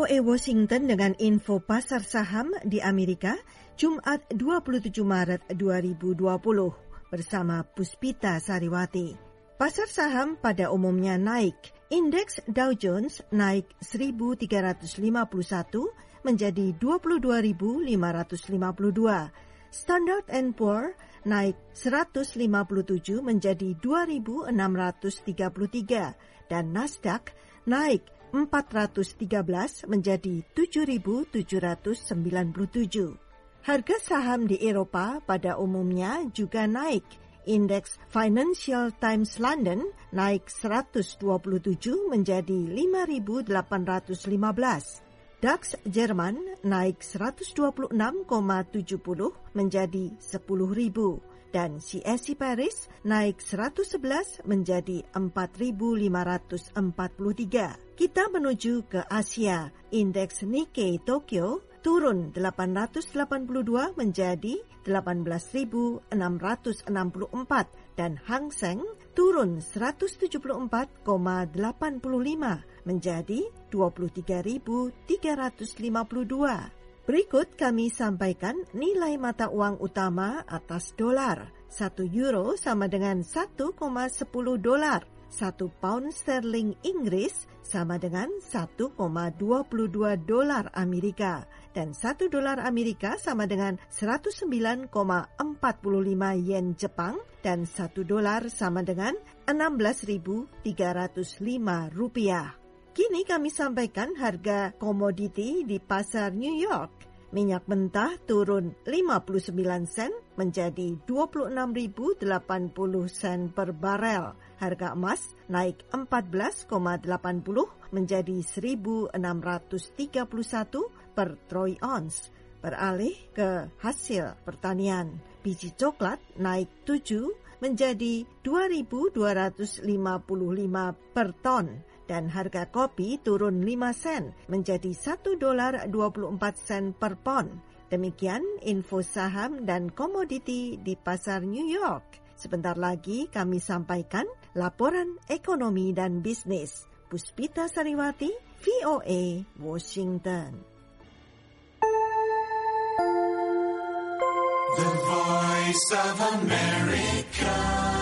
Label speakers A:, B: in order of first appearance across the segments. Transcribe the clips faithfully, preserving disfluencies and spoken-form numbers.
A: A Washington dengan info pasar saham di Amerika, Jumat dua puluh tujuh Maret dua ribu dua puluh, bersama Puspita Sariwati. Pasar saham pada umumnya naik. Indeks Dow Jones naik seribu tiga ratus lima puluh satu menjadi dua puluh dua ribu lima ratus lima puluh dua. Standard and Poor naik seratus lima puluh tujuh menjadi dua ribu enam ratus tiga puluh tiga dan Nasdaq naik empat ratus tiga belas menjadi tujuh ribu tujuh ratus sembilan puluh tujuh. Harga saham di Eropa pada umumnya juga naik. Indeks Financial Times London naik seratus dua puluh tujuh menjadi lima ribu delapan ratus lima belas. DAX Jerman naik seratus dua puluh enam koma tujuh nol menjadi sepuluh ribu. Dan C S I Paris naik seratus sebelas menjadi empat ribu lima ratus empat puluh tiga. Kita menuju ke Asia. Indeks Nikkei Tokyo turun delapan ratus delapan puluh dua menjadi delapan belas ribu enam ratus enam puluh empat dan Hang Seng turun seratus tujuh puluh empat koma delapan lima menjadi dua puluh tiga ribu tiga ratus lima puluh dua. Berikut kami sampaikan nilai mata uang utama atas dolar. Satu euro sama dengan satu koma sepuluh dolar. Satu pound sterling Inggris sama dengan satu koma dua dua dolar Amerika. Dan satu dolar Amerika sama dengan seratus sembilan koma empat lima yen Jepang. Dan satu dolar sama dengan enam belas ribu tiga ratus lima rupiah. Kini kami sampaikan harga komoditi di pasar New York. Minyak mentah turun lima puluh sembilan sen menjadi dua puluh enam ribu delapan puluh sen per barel. Harga emas naik empat belas koma delapan puluh menjadi seribu enam ratus tiga puluh satu per troy ounce. Beralih ke hasil pertanian. Biji coklat naik tujuh menjadi dua ribu dua ratus lima puluh lima per ton. Dan harga kopi turun lima sen menjadi satu dolar dua puluh empat sen per pon. Demikian info saham dan komoditi di pasar New York. Sebentar lagi kami sampaikan laporan ekonomi dan bisnis. Puspita Sariwati, V O A, Washington.
B: The Voice of America.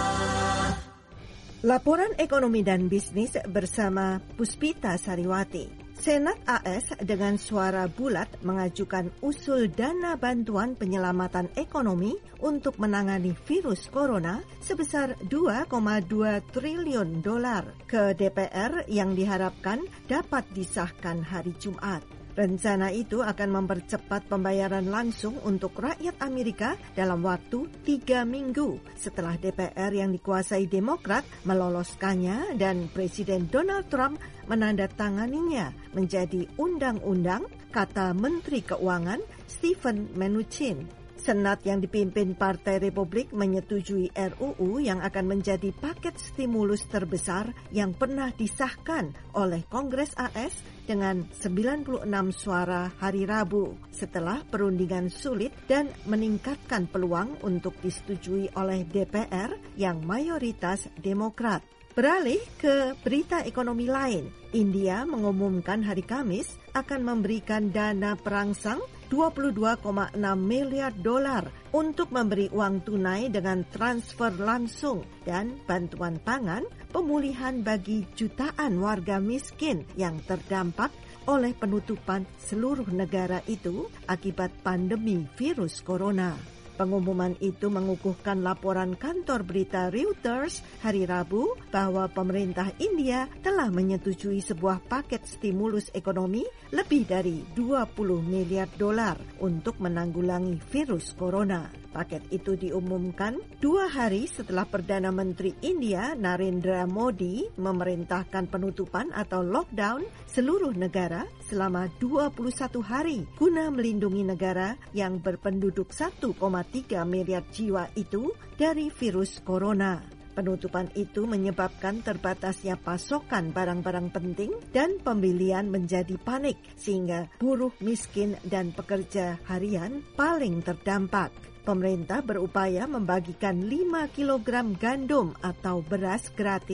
A: Laporan ekonomi dan bisnis bersama Puspita Sariwati. Senat A S dengan suara bulat mengajukan usul dana bantuan penyelamatan ekonomi untuk menangani virus corona sebesar dua koma dua triliun dolar ke D P R yang diharapkan dapat disahkan hari Jumat. Rencana itu akan mempercepat pembayaran langsung untuk rakyat Amerika dalam waktu tiga minggu setelah D P R yang dikuasai Demokrat meloloskannya dan Presiden Donald Trump menandatanganinya menjadi undang-undang, kata Menteri Keuangan Steven Mnuchin. Senat yang dipimpin Partai Republik menyetujui R U U yang akan menjadi paket stimulus terbesar yang pernah disahkan oleh Kongres A S dengan sembilan puluh enam suara hari Rabu setelah perundingan sulit dan meningkatkan peluang untuk disetujui oleh D P R yang mayoritas Demokrat. Beralih ke berita ekonomi lain, India mengumumkan hari Kamis akan memberikan dana perangsang dua puluh dua koma enam miliar dolar untuk memberi uang tunai dengan transfer langsung dan bantuan pangan pemulihan bagi jutaan warga miskin yang terdampak oleh penutupan seluruh negara itu akibat pandemi virus corona. Pengumuman itu mengukuhkan laporan kantor berita Reuters hari Rabu bahwa pemerintah India telah menyetujui sebuah paket stimulus ekonomi lebih dari dua puluh miliar dolar untuk menanggulangi virus corona. Paket itu diumumkan dua hari setelah Perdana Menteri India Narendra Modi memerintahkan penutupan atau lockdown seluruh negara selama dua puluh satu hari guna melindungi negara yang berpenduduk satu koma tiga miliar jiwa itu dari virus corona. Penutupan itu menyebabkan terbatasnya pasokan barang-barang penting dan pembelian menjadi panik sehingga buruh miskin dan pekerja harian paling terdampak. Pemerintah berupaya membagikan lima kilogram gandum atau beras gratis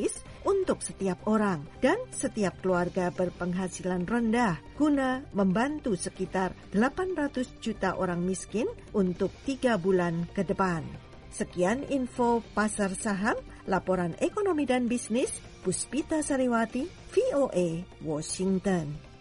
A: untuk setiap orang dan setiap keluarga berpenghasilan rendah guna membantu sekitar delapan ratus juta orang miskin untuk tiga bulan ke depan. Sekian info pasar saham, laporan ekonomi dan bisnis, Puspita Sariwati, V O A, Washington.